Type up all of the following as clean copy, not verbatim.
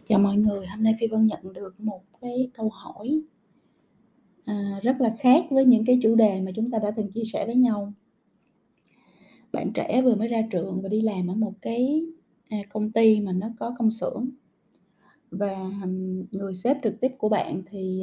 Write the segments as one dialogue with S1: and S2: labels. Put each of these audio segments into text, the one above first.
S1: Chào mọi người, hôm nay Phi Vân nhận được một cái câu hỏi, rất là khác với những cái chủ đề mà chúng ta đã từng chia sẻ với nhau. Bạn trẻ vừa mới ra trường và đi làm ở một cái, công ty mà nó có công xưởng và, người sếp trực tiếp của bạn thì,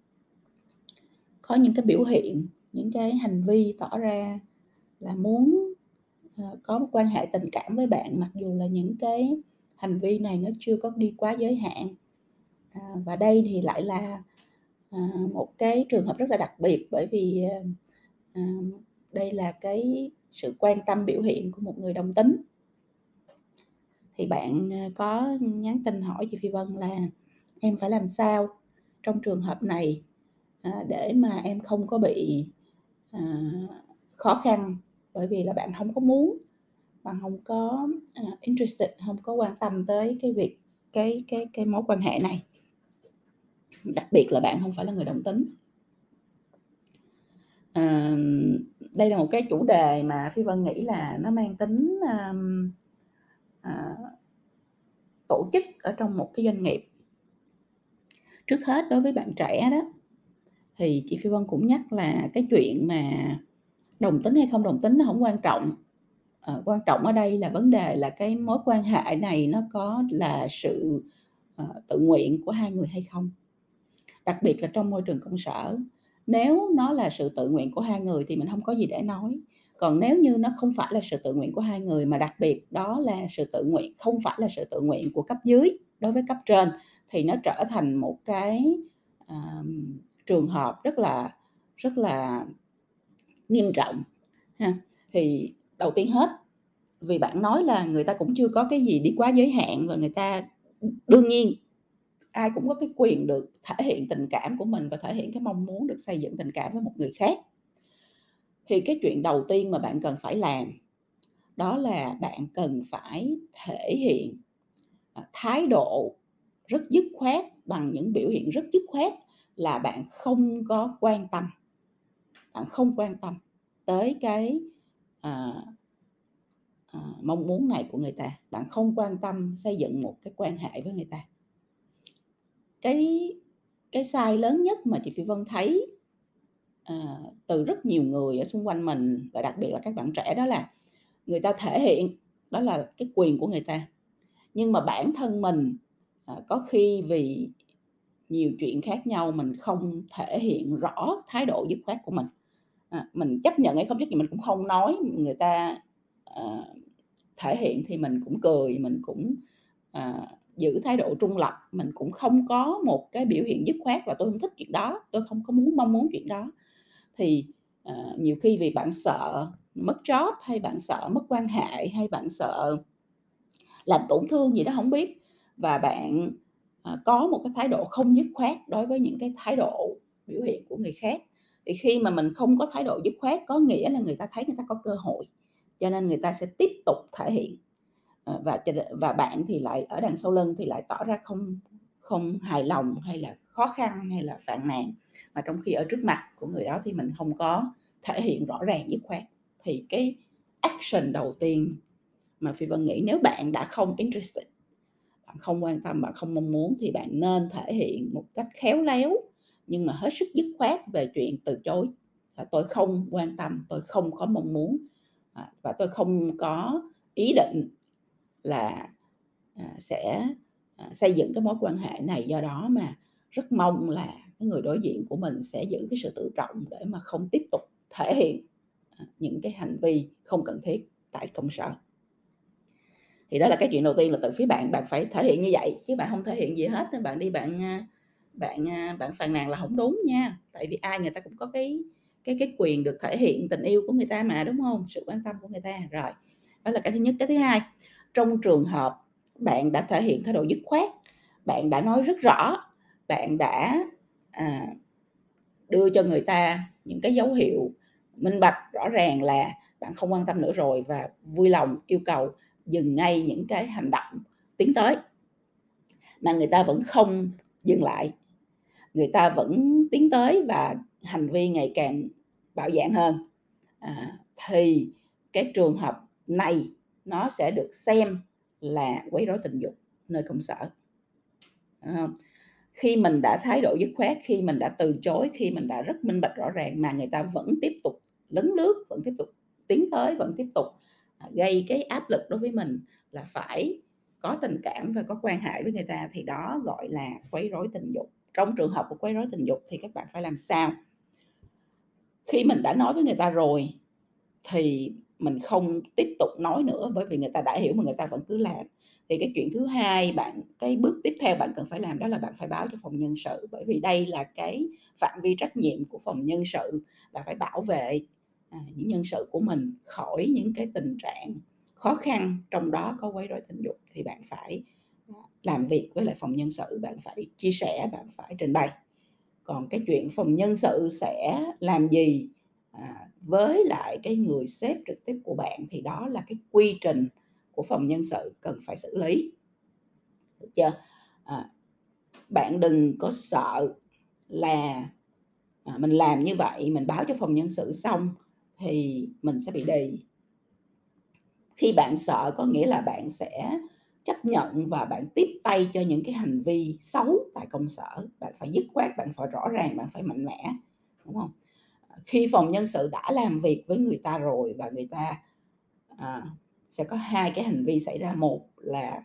S1: có những cái biểu hiện, những cái hành vi tỏ ra là muốn, có một quan hệ tình cảm với bạn, mặc dù là những cái hành vi này nó chưa có đi quá giới hạn. Và đây thì lại là, một cái trường hợp rất là đặc biệt bởi vì, à, đây là cái sự quan tâm biểu hiện của một người đồng tính. Thì bạn, có nhắn tin hỏi chị Phi Vân là em phải làm sao trong trường hợp này, để mà em không có bị, à, khó khăn, bởi vì là bạn hông có muốn, bạn hông có, interested, hông có quan tâm tới cái việc cái mối quan hệ này, đặc biệt là bạn hông phải là người đồng tính. Ờ, đây là một cái chủ đề mà Phi Vân nghĩ là nó mang tính, à, tổ chức ở trong một cái doanh nghiệp. Trước hết đối với bạn trẻ đó, thì chị Phi Vân cũng nhắc là cái chuyện mà đồng tính hay không đồng tính nó hổng quan trọng. Quan trọng ở đây là vấn đề là cái mối quan hệ này nó có là sự, tự nguyện của hai người hay không. Đặc biệt là trong môi trường công sở, nếu nó là sự tự nguyện của hai người thì mình hông có gì để nói. Còn nếu như nó không phải là sự tự nguyện của hai người, mà đặc biệt đó là sự tự nguyện không phải là sự tự nguyện của cấp dưới đối với cấp trên, thì nó trở thành một cái, trường hợp rất là nghiêm trọng ha. Thì đầu tiên hết, vì bạn nói là người ta cũng chưa có cái gì đi quá giới hạn và người ta đương nhiên ai cũng có cái quyền được thể hiện tình cảm của mình và thể hiện cái mong muốn được xây dựng tình cảm với một người khác. Thì cái chuyện đầu tiên mà bạn cần phải làm đó là bạn cần phải thể hiện, thái độ rất dứt khoát bằng những biểu hiện rất dứt khoát là bạn không có quan tâm, bạn không quan tâm tới cái, ờ, mong muốn này của người ta, bạn không quan tâm xây dựng một cái quan hệ với người ta. Cái cái sai lớn nhất mà chị Phi Vân thấy, từ rất nhiều người ở xung quanh mình và đặc biệt là các bạn trẻ đó là người ta thể hiện đó là cái quyền của người ta, nhưng mà bản thân mình, có khi vì nhiều chuyện khác nhau mình không thể hiện rõ thái độ dứt khoát của mình. Mình chấp nhận hay không chấp nhận mình cũng không nói, người ta, ờ, thể hiện thì mình cũng cười, mình cũng, giữ thái độ trung lập, mình cũng không có một cái biểu hiện dứt khoát là tôi hông thích chuyện đó, tôi không có mong muốn chuyện đó. Thì, nhiều khi vì bạn sợ mất job, hay bạn sợ mất quan hệ, hay bạn sợ làm tổn thương gì đó hổng biết, và bạn, có một cái thái độ không dứt khoát đối với những cái thái độ, biểu hiện của người khác. Thì khi mà mình không có thái độ dứt khoát có nghĩa là người ta thấy người ta có cơ hội, cho nên người ta sẽ tiếp tục thể hiện. Và bạn thì lại ở đằng sau lưng thì lại tỏ ra không không hài lòng, hay là khó khăn, hay là phàn nàn, mà trong khi ở trước mặt của người đó thì mình không có thể hiện rõ ràng dứt khoát. Thì cái action đầu tiên mà Phi Vân nghĩ nếu bạn đã không interested, bạn không quan tâm, bạn không mong muốn thì bạn nên thể hiện một cách khéo léo, nhưng mà hết sức dứt khoát về chuyện từ chối. Là tôi không quan tâm, tôi không có mong muốn, và tôi không có ý định là, sẽ, xây dựng cái mối quan hệ này, do đó mà rất mong là cái người đối diện của mình sẽ giữ cái sự tự trọng để mà không tiếp tục thể hiện, những cái hành vi không cần thiết tại công sở. Thì đó là cái chuyện đầu tiên là từ phía bạn, bạn phải thể hiện như vậy, chứ bạn hông thể hiện gì hết, bạn đi bạn phàn nàn là hổng đúng nha. Tại vì ai người ta cũng có cái quyền được thể hiện tình yêu của người ta mà, đúng hông? Sự quan tâm của người ta. Rồi, đó là cái thứ nhất. Cái thứ hai, trong trường hợp bạn đã thể hiện thái độ dứt khoát, bạn đã nói rất rõ, bạn đã, à, đưa cho người ta những cái dấu hiệu minh bạch, rõ ràng là bạn không quan tâm nữa rồi và vui lòng yêu cầu dừng ngay những cái hành động tiến tới, mà người ta vẫn không dừng lại, người ta vẫn tiến tới và hành vi ngày càng bạo dạn hơn, thì cái trường hợp này nó sẽ được xem là quấy rối tình dục nơi công sở. hông? Khi mình đã thái độ dứt khoát, khi mình đã từ chối, khi mình đã rất minh bạch rõ ràng mà người ta vẫn tiếp tục lấn lướt, vẫn tiếp tục tiến tới, vẫn tiếp tục, gây cái áp lực đối với mình là phải có tình cảm và có quan hệ với người ta thì đó gọi là quấy rối tình dục. Trong trường hợp của quấy rối tình dục thì các bạn phải làm sao? Khi mình đã nói với người ta rồi thì mình không tiếp tục nói nữa, bởi vì người ta đã hiểu mà người ta vẫn cứ làm. Thì cái chuyện thứ hai cái bước tiếp theo bạn cần phải làm đó là bạn phải báo cho phòng nhân sự, bởi vì đây là cái phạm vi trách nhiệm của phòng nhân sự là phải bảo vệ, những nhân sự của mình khỏi những cái tình trạng khó khăn, trong đó có quấy rối tình dục thì bạn phải, làm việc với lại phòng nhân sự, bạn phải chia sẻ, bạn phải trình bày. Còn cái chuyện phòng nhân sự sẽ làm gì, với lại cái người sếp trực tiếp của bạn thì đó là cái quy trình của phòng nhân sự cần phải xử lý, được chưa? À, bạn đừng có sợ là, mình làm như vậy, mình báo cho phòng nhân sự xong thì mình sẽ bị đì. Khi bạn sợ có nghĩa là bạn sẽ chấp nhận và bạn tiếp tay cho những cái hành vi xấu tại công sở, bạn phải dứt khoát, bạn phải rõ ràng, bạn phải mạnh mẽ, đúng hông? Khi phòng nhân sự đã làm việc với người ta rồi và người ta, à, sẽ có hai cái hành vi xảy ra, một là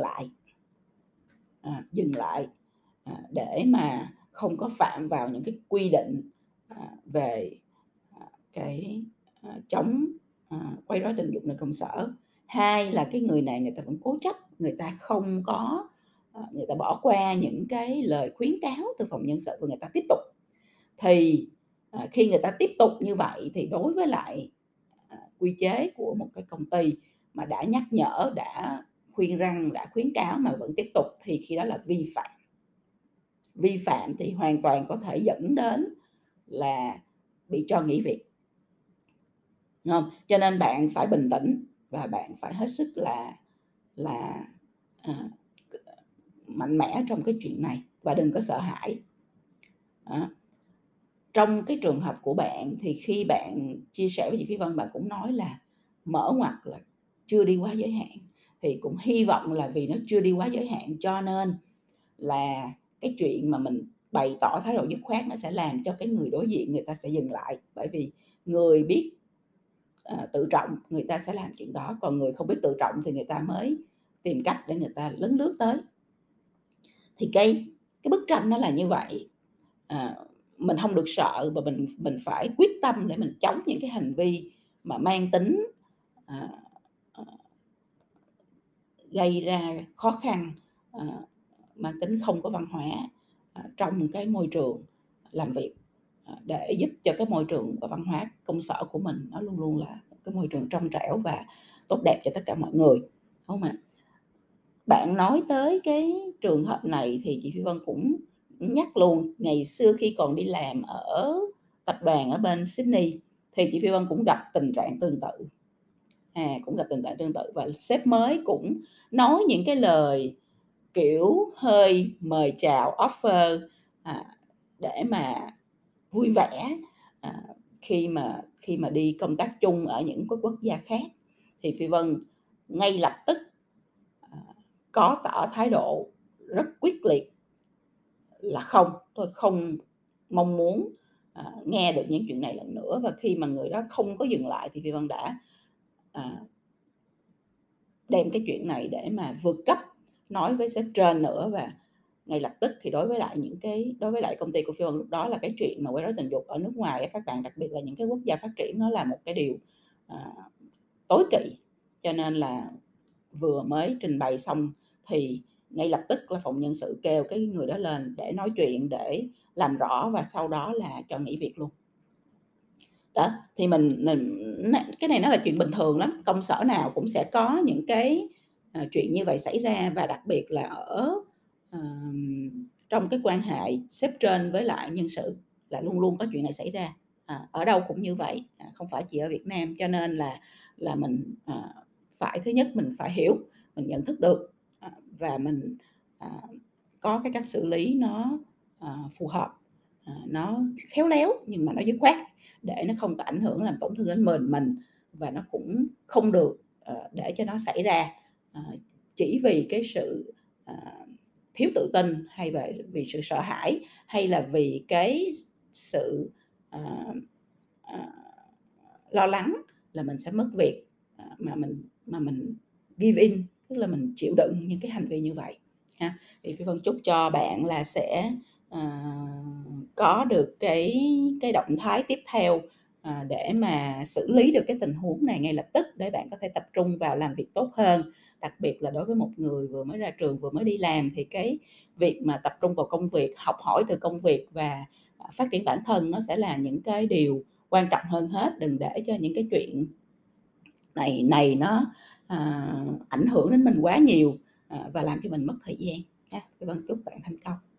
S1: dừng lại, để mà không có phạm vào những cái quy định, về, cái, chống, quấy rối tình dục nơi công sở. Hai là cái người này người ta vẫn cố chấp, người ta không có người ta bỏ qua những cái lời khuyến cáo từ phòng nhân sự và người ta tiếp tục. Thì, khi người ta tiếp tục như vậy thì đối với lại, quy chế của một cái công ty mà đã nhắc nhở, đã khuyên răn, đã khuyến cáo mà vẫn tiếp tục thì khi đó là vi phạm. Vi phạm thì hoàn toàn có thể dẫn đến là bị cho nghỉ việc, đúng hông? Cho nên bạn phải bình tĩnh và bạn phải hết sức là, à, mạnh mẽ trong cái chuyện này và đừng có sợ hãi. Đó. Trong cái trường hợp của bạn thì khi bạn chia sẻ với chị Phi Vân, bạn cũng nói là mở ngoặc là chưa đi quá giới hạn, thì cũng hy vọng là vì nó chưa đi quá giới hạn cho nên là cái chuyện mà mình bày tỏ thái độ dứt khoát nó sẽ làm cho cái người đối diện người ta sẽ dừng lại. Bởi vì người biết, tự trọng người ta sẽ làm chuyện đó, còn người không biết tự trọng thì người ta mới tìm cách để người ta lấn lướt tới. Thì cái bức tranh nó là như vậy. À, mình hông được sợ và mình phải quyết tâm để mình chống những cái hành vi mà mang tính, à, ờ, gây ra khó khăn, ờ, mang tính không có văn hóa, trong cái môi trường làm việc, để giúp cho cái môi trường và văn hóa công sở của mình nó luôn luôn là một cái môi trường trong trẻo và tốt đẹp cho tất cả mọi người, đúng hông ạ? Bạn nói tới cái trường hợp này thì chị Phi Vân cũng nhắc luôn, ngày xưa khi còn đi làm ở tập đoàn ở bên Sydney thì chị Phi Vân cũng gặp tình trạng tương tự. Cũng gặp tình trạng tương tự và sếp mới cũng nói những cái lời, kiểu, hơi mời chào, offer, à, để mà vui vẻ, à, khi mà đi công tác chung ở những cái quốc gia khác. Thì Phi Vân ngay lập tức, à, có tỏ thái độ rất quyết liệt là không, tôi không mong muốn, nghe được những chuyện này lần nữa. Và khi mà người đó không có dừng lại thì Phi Vân đã, à, đem cái chuyện này để mà vượt cấp, nói với sếp trên nữa và ngay lập tức thì đối với lại công ty của Phi Vân lúc đó là cái chuyện mà quấy rối tình dục ở nước ngoài á, các bạn, đặc biệt là những cái quốc gia phát triển nó là một cái điều, à, tối kỵ. Cho nên là vừa mới trình bày xong thì ngay lập tức là phòng nhân sự kêu cái người đó lên để nói chuyện, để làm rõ và sau đó là cho nghỉ việc luôn. Đó, thì cái này nó là chuyện bình thường lắm, công sở nào cũng sẽ có những cái, chuyện như vậy xảy ra và đặc biệt là trong cái quan hệ sếp trên với lại nhân sự là luôn luôn có chuyện này xảy ra. Ở đâu cũng như vậy, không phải chỉ ở Việt Nam, cho nên là mình, phải thứ nhất mình phải hiểu, mình nhận thức được, và mình, à, có cái cách xử lý nó, phù hợp, nó khéo léo nhưng mà nó dứt khoát để nó không có ảnh hưởng làm tổn thương đến mình và nó cũng không được, để cho nó xảy ra, chỉ vì cái sự, à, thiếu tự tin, hay vì sự sợ hãi, hay là vì cái sự, ờ, ờ, lo lắng là mình sẽ mất việc, mà mình give in, tức là mình chịu đựng những cái hành vi như vậy ha. Thì Phi Vân chúc cho bạn là sẽ, ờ, có được cái động thái tiếp theo, để mà xử lý được cái tình huống này ngay lập tức, để bạn có thể tập trung vào làm việc tốt hơn. Đặc biệt là đối với một người vừa mới ra trường, vừa mới đi làm thì cái việc mà tập trung vào công việc, học hỏi từ công việc và, phát triển bản thân nó sẽ là những cái điều quan trọng hơn hết. Đừng để cho những cái chuyện này này nó, ảnh hưởng đến mình quá nhiều, và làm cho mình mất thời gian ha. Vân chúc bạn thành công.